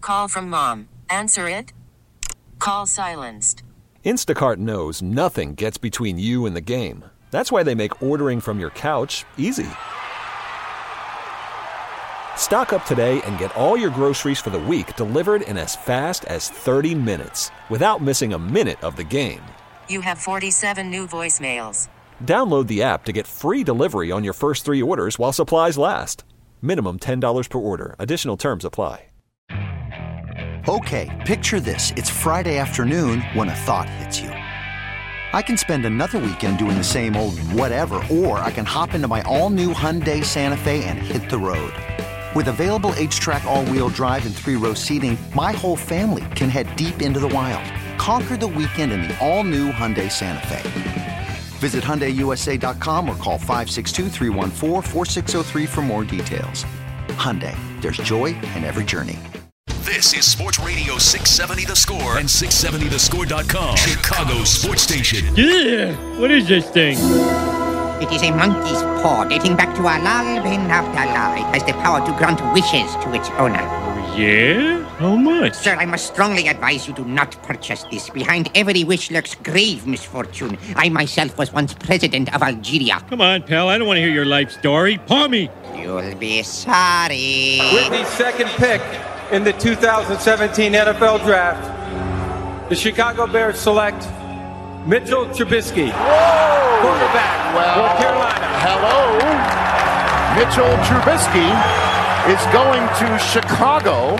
call from mom. Answer it. Call silenced. Instacart knows nothing gets between you and the game. That's why they make ordering from your couch easy. Stock up today and get all your groceries for the week delivered in as fast as 30 minutes without missing a minute of the game. You have 47 new voicemails. Download the app to get free delivery on your first 3 orders while supplies last. Minimum $10 per order. Additional terms apply. Okay, picture this. It's Friday afternoon when a thought hits you. I can spend another weekend doing the same old whatever, or I can hop into my all-new Hyundai Santa Fe and hit the road. With available H-Track all-wheel drive and 3-row seating, my whole family can head deep into the wild. Conquer the weekend in the all-new Hyundai Santa Fe. Visit HyundaiUSA.com or call 562-314-4603 for more details. Hyundai, there's joy in every journey. This is Sports Radio 670 The Score and 670thescore.com, Chicago's sports station. Yeah, what is this thing? It is a monkey's paw dating back to Alal bin Abdallah. It has the power to grant wishes to its owner. Yeah? How much? Sir, I must strongly advise you do not purchase this. Behind every wish lurks grave misfortune. I myself was once president of Algeria. Come on, pal. I don't want to hear your life story. Paw me. You'll be sorry. With the second pick in the 2017 NFL Draft, the Chicago Bears select Mitchell Trubisky, quarterback, North Carolina. Hello. Mitchell Trubisky is going to Chicago,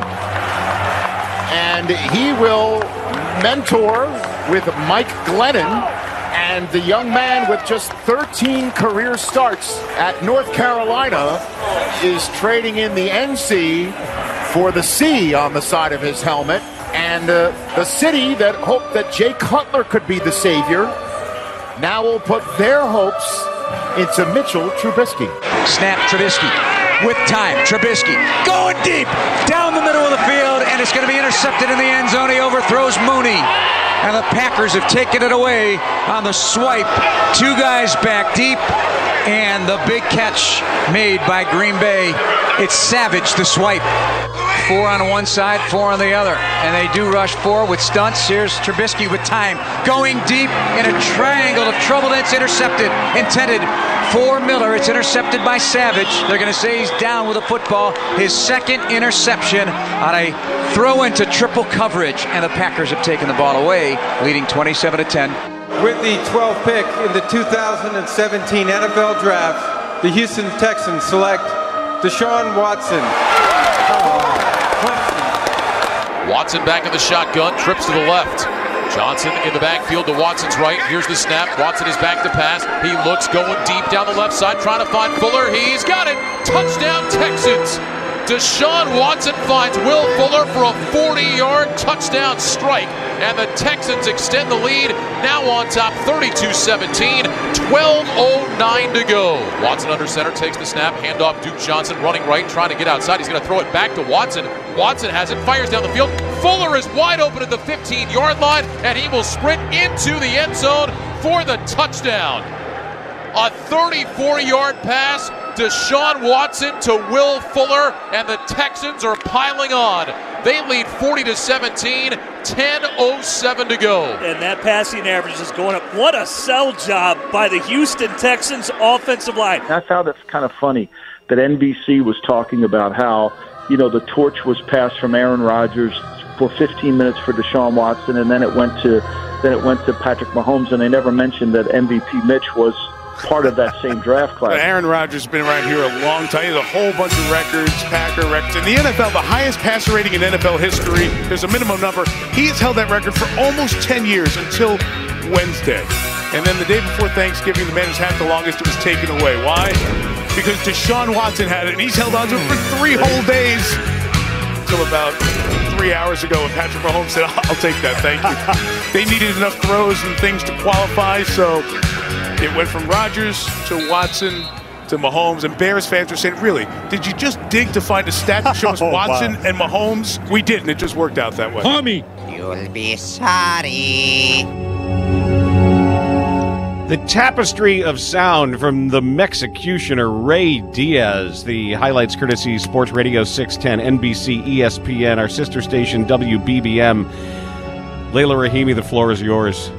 and he will mentor with Mike Glennon, and the young man with just 13 career starts at North Carolina is trading in the NC for the C on the side of his helmet. And the city that hoped that Jay Cutler could be the savior now will put their hopes into Mitchell Trubisky. Snap, Trubisky with time. Trubisky going deep down the middle of the field, and it's going to be intercepted in the end zone. He overthrows Mooney, and the Packers have taken it away on the swipe. 2 guys back deep, and the big catch made by Green Bay. It's Savage, the swipe. 4 on one side, 4 on the other. And they do rush 4 with stunts. Here's Trubisky with time. Going deep in a triangle of trouble. It's intercepted. Intended for Miller. It's intercepted by Savage. They're going to say he's down with a football. His second interception on a throw into triple coverage. And the Packers have taken the ball away, leading 27-10. With the 12th pick in the 2017 NFL Draft, the Houston Texans select Deshaun Watson. Watson back in the shotgun, trips to the left. Johnson in the backfield to Watson's right. Here's the snap. Watson is back to pass. He looks going deep down the left side, trying to find Fuller. He's got it. Touchdown Texans. Deshaun Watson finds Will Fuller for a 40-yard touchdown strike. And the Texans extend the lead, now on top 32-17, 12:09 to go. Watson under center, takes the snap, handoff Duke Johnson running right, trying to get outside. He's going to throw it back to Watson. Watson has it, fires down the field. Fuller is wide open at the 15-yard line, and he will sprint into the end zone for the touchdown. A 34-yard pass, Deshaun Watson to Will Fuller, and the Texans are piling on. They lead 40-17, 10:07 to go. And that passing average is going up. What a sell job by the Houston Texans offensive line. I found it kind of funny that NBC was talking about how, the torch was passed from Aaron Rodgers for 15 minutes for Deshaun Watson, and then it went to Patrick Mahomes, and they never mentioned that MVP Mitch was part of that same draft class. Aaron Rodgers has been around here a long time. He has a whole bunch of records, Packer records. In the NFL, the highest passer rating in NFL history, there's a minimum number. He has held that record for almost 10 years until Wednesday. And then the day before Thanksgiving, the man who's had the longest, it was taken away. Why? Because Deshaun Watson had it, and he's held on to it for 3 whole days. Until about 3 hours ago, when Patrick Mahomes said, I'll take that, thank you. They needed enough throws and things to qualify, so it went from Rodgers to Watson to Mahomes, and Bears fans were saying, really, did you just dig to find a stat that shows Watson and Mahomes? We didn't. It just worked out that way. Tommy. You'll be sorry. The tapestry of sound from the Mexicutioner Ray Diaz. The highlights courtesy Sports Radio 610, NBC, ESPN, our sister station WBBM. Layla Rahimi, the floor is yours.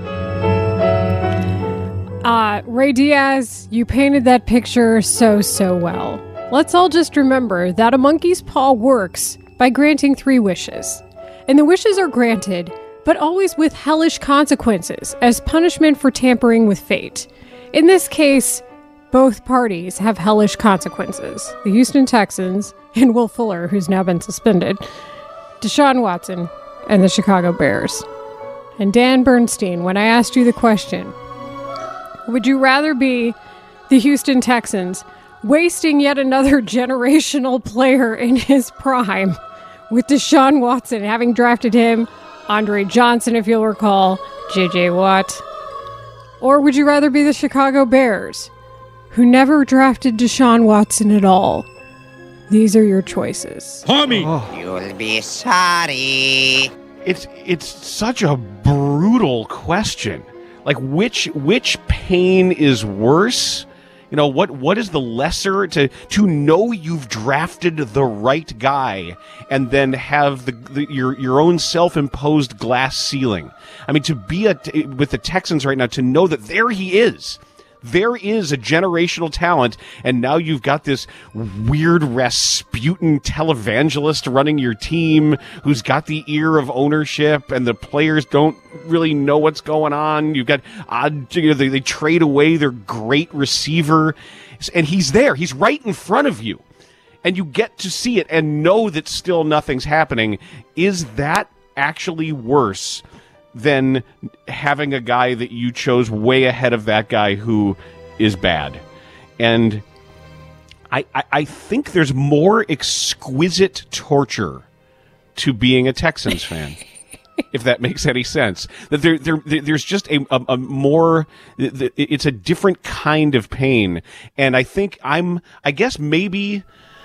Ray Diaz, you painted that picture so well. Let's all just remember that a monkey's paw works by granting 3 wishes. And the wishes are granted, but always with hellish consequences as punishment for tampering with fate. In this case, both parties have hellish consequences. The Houston Texans and Will Fuller, who's now been suspended, Deshaun Watson, and the Chicago Bears. And Dan Bernstein, when I asked you the question, would you rather be the Houston Texans wasting yet another generational player in his prime with Deshaun Watson, having drafted him, Andre Johnson, if you'll recall, J.J. Watt, or would you rather be the Chicago Bears, who never drafted Deshaun Watson at all? These are your choices. Tommy! You'll be sorry. It's such a brutal question. Like, which pain is worse? You know, what is the lesser to know you've drafted the right guy and then have your own self-imposed glass ceiling? I mean, to be with the Texans right now, to know that there he is. There is a generational talent, and now you've got this weird Rasputin televangelist running your team who's got the ear of ownership, and the players don't really know what's going on. You've got they trade away their great receiver, and he's there. He's right in front of you, and you get to see it and know that still nothing's happening. Is that actually worse than having a guy that you chose way ahead of that guy who is bad? And I think there's more exquisite torture to being a Texans fan, if that makes any sense. That there's just a more, it's a different kind of pain. And I think I guess maybe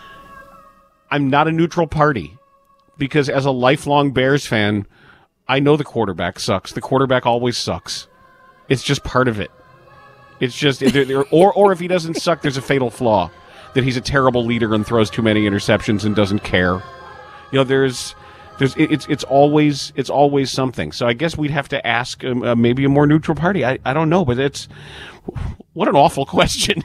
I'm not a neutral party, because as a lifelong Bears fan, I know the quarterback sucks. The quarterback always sucks. It's just part of it. It's just, or if he doesn't suck, there's a fatal flaw, that he's a terrible leader and throws too many interceptions and doesn't care. You know, it's always something. So I guess we'd have to ask maybe a more neutral party. I don't know, but what an awful question.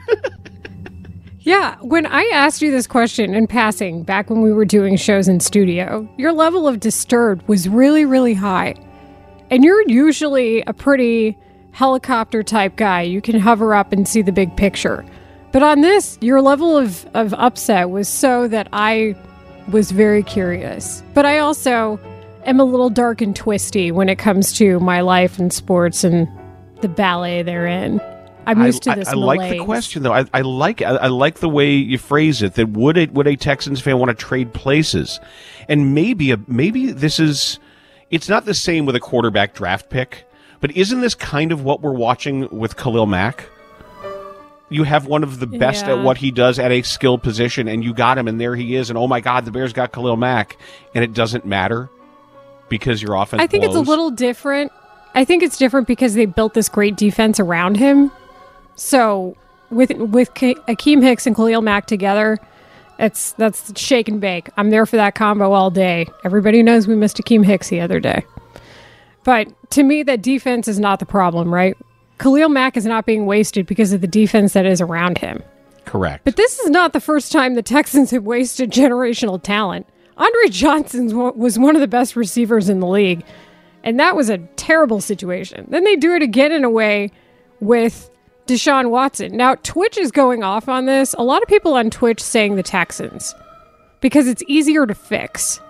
Yeah, when I asked you this question in passing, back when we were doing shows in studio, your level of disturbed was really, really high. And you're usually a pretty helicopter type guy. You can hover up and see the big picture. But on this, your level of upset was so that I was very curious. But I also am a little dark and twisty when it comes to my life and sports and the ballet they're in. I'm used to this I like the question, though. I like the way you phrase it, that would a Texans fan want to trade places? And maybe this is, it's not the same with a quarterback draft pick, but isn't this kind of what we're watching with Khalil Mack? You have one of the best at what he does at a skill position, and you got him, and there he is, and oh my God, the Bears got Khalil Mack, and it doesn't matter because your offense I think blows. It's a little different. I think it's different because they built this great defense around him. So with Akeem Hicks and Khalil Mack together, that's shake and bake. I'm there for that combo all day. Everybody knows we missed Akeem Hicks the other day. But to me, that defense is not the problem, right? Khalil Mack is not being wasted because of the defense that is around him. Correct. But this is not the first time the Texans have wasted generational talent. Andre Johnson was one of the best receivers in the league, and that was a terrible situation. Then they do it again in a way with Deshaun Watson. Now, Twitch is going off on this. A lot of people on Twitch saying the Texans because it's easier to fix.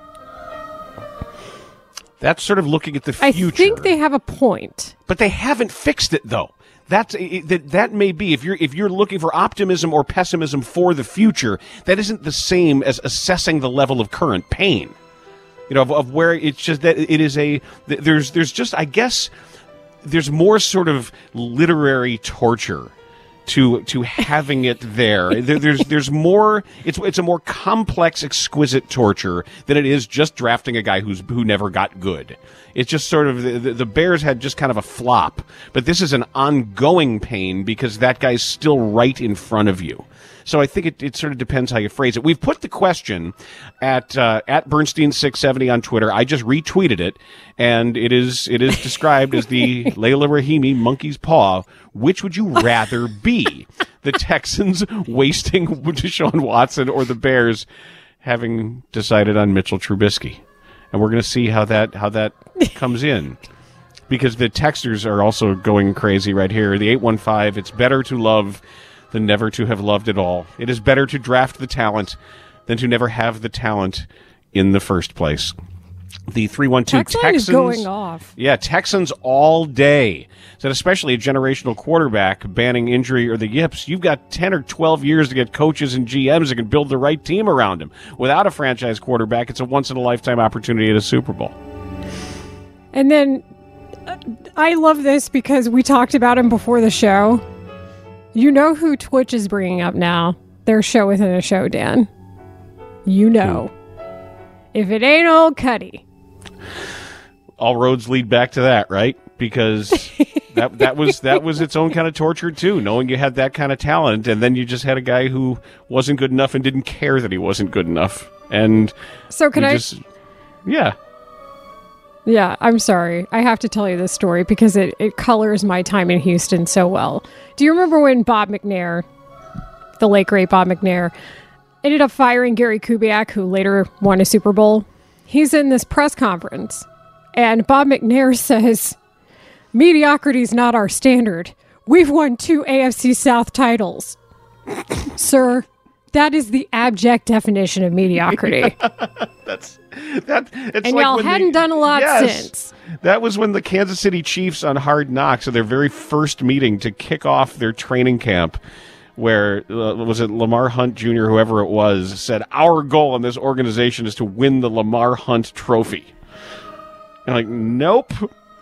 That's sort of looking at the future. I think they have a point. But they haven't fixed it, though. That may be, if you're looking for optimism or pessimism for the future, that isn't the same as assessing the level of current pain. You know, of where it's just that it is there's just, I guess, there's more sort of literary torture to having it there. There's more. It's a more complex, exquisite torture than it is just drafting a guy who never got good. It's just sort of the Bears had just kind of a flop, but this is an ongoing pain because that guy's still right in front of you. So I think it sort of depends how you phrase it. We've put the question at Bernstein670 on Twitter. I just retweeted it, and it is described as the Layla Rahimi monkey's paw. Which would you rather be? The Texans wasting Deshaun Watson or the Bears having decided on Mitchell Trubisky? And we're going to see how that comes in. Because the texters are also going crazy right here. The 815, it's better to love than never to have loved at all. It is better to draft the talent than to never have the talent in the first place. The 312 Texans is going off. Yeah, Texans all day. Said especially a generational quarterback banning injury or the yips. You've got 10 or 12 years to get coaches and GMs that can build the right team around him. Without a franchise quarterback, it's a once-in-a-lifetime opportunity at a Super Bowl. And then I love this because we talked about him before the show. You know who Twitch is bringing up now? Their show within a show, Dan. You know. If it ain't old Cuddy. All roads lead back to that, right? Because that was its own kind of torture too, knowing you had that kind of talent, and then you just had a guy who wasn't good enough and didn't care that he wasn't good enough. And so can I? Yeah. Yeah, I'm sorry. I have to tell you this story because it colors my time in Houston so well. Do you remember when Bob McNair, the late great Bob McNair, ended up firing Gary Kubiak, who later won a Super Bowl? He's in this press conference, and Bob McNair says, "Mediocrity is not our standard. We've won 2 AFC South titles." Sir, that is the abject definition of mediocrity. And y'all hadn't done a lot since. That was when the Kansas City Chiefs on Hard Knocks, at their very first meeting to kick off their training camp, where, was it Lamar Hunt Jr., whoever it was, said, "Our goal in this organization is to win the Lamar Hunt Trophy." And like, nope,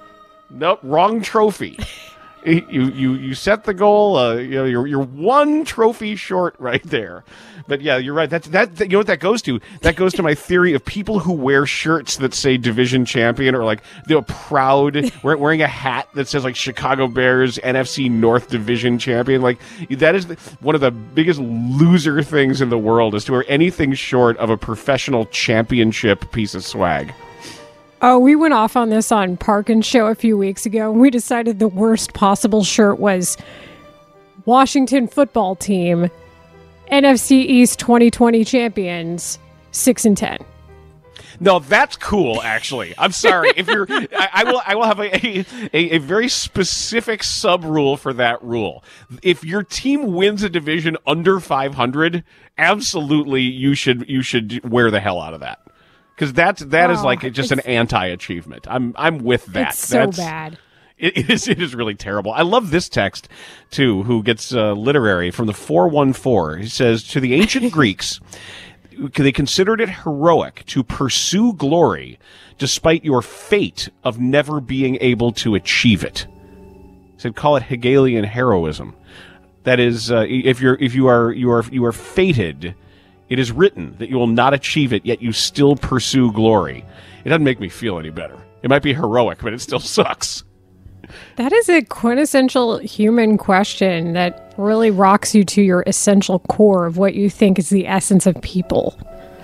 wrong trophy. You set the goal. You're one trophy short right there. But yeah, you're right. That you know what that goes to? That goes to my theory of people who wear shirts that say division champion, or like they're proud wearing a hat that says like Chicago Bears NFC North Division champion. Like that is one of the biggest loser things in the world, is to wear anything short of a professional championship piece of swag. Oh, we went off on this on Parkin's show a few weeks ago, and we decided the worst possible shirt was Washington Football Team, NFC East 2020 champions, 6-10. No, that's cool. Actually, I'm sorry. If you're, I will have a very specific sub rule for that rule. If your team wins a division under 500, absolutely you should wear the hell out of that. Because that is like just an anti-achievement. I'm with that. It's so bad. It is really terrible. I love this text too, who gets literary, from the 414. He says, to the ancient Greeks, they considered it heroic to pursue glory despite your fate of never being able to achieve it. He said, call it Hegelian heroism. That is, if you are fated. It is written that you will not achieve it, yet you still pursue glory. It doesn't make me feel any better. It might be heroic, but it still sucks. That is a quintessential human question that really rocks you to your essential core of what you think is the essence of people.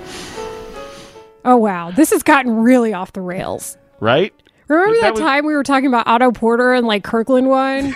Oh, wow. This has gotten really off the rails. Right? Remember that time we were talking about Otto Porter and like Kirkland won?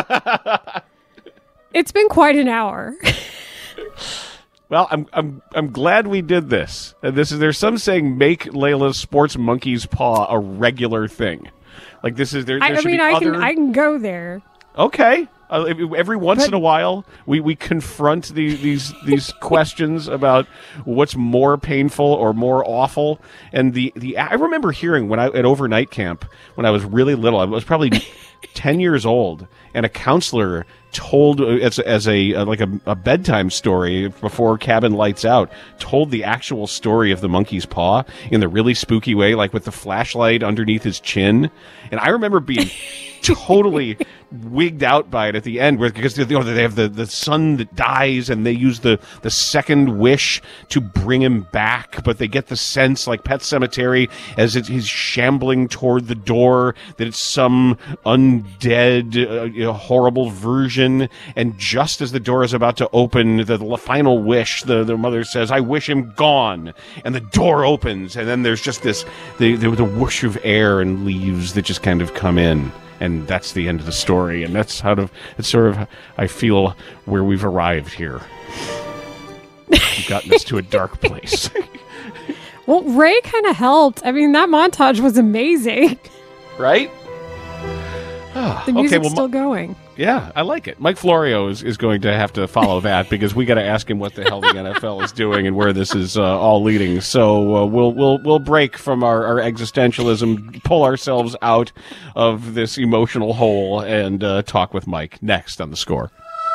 It's been quite an hour. Well, I'm glad we did this. There's some saying make Layla's sports monkey's paw a regular thing. Like this is there. I mean, I can go there. Okay. Every once in a while, we confront these questions about what's more painful or more awful. And I remember hearing at overnight camp when I was really little. I was probably 10 years old, and a counselor told as a bedtime story before cabin lights out, told the actual story of the monkey's paw in the really spooky way, like with the flashlight underneath his chin. And I remember being totally wigged out by it at the end, because they have the son that dies, and they use the second wish to bring him back, but they get the sense, like Pet Sematary, as he's shambling toward the door, that it's some undead, horrible version. And just as the door is about to open, the final wish, the mother says, "I wish him gone," and the door opens, and then there's just this the whoosh of air and leaves that just kind of come in. And that's the end of the story, and that's sort of, I feel, where we've arrived here. We've gotten us to a dark place. Well, Ray kind of helped. I mean, that montage was amazing. Right? The music's still going. Yeah, I like it. Mike Florio is going to have to follow that, because we got to ask him what the hell the NFL is doing and where this is all leading. So we'll break from our existentialism, pull ourselves out of this emotional hole, and talk with Mike next on The Score.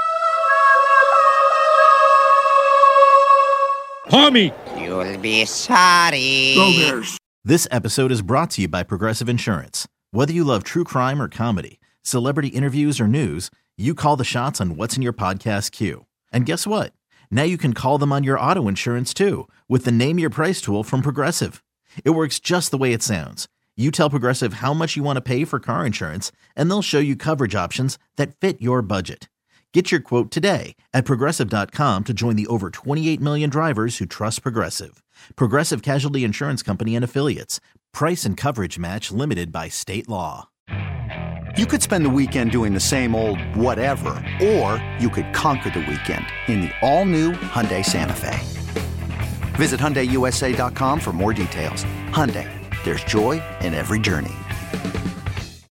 Tommy! You'll be sorry. Go Bears. This episode is brought to you by Progressive Insurance. Whether you love true crime or comedy, celebrity interviews or news, you call the shots on what's in your podcast queue. And guess what? Now you can call them on your auto insurance too, with the Name Your Price tool from Progressive. It works just the way it sounds. You tell Progressive how much you want to pay for car insurance, and they'll show you coverage options that fit your budget. Get your quote today at Progressive.com to join the over 28 million drivers who trust Progressive. Progressive Casualty Insurance Company and Affiliates. Price and coverage match limited by state law. You could spend the weekend doing the same old whatever, or you could conquer the weekend in the all-new Hyundai Santa Fe. Visit HyundaiUSA.com for more details. Hyundai, there's joy in every journey.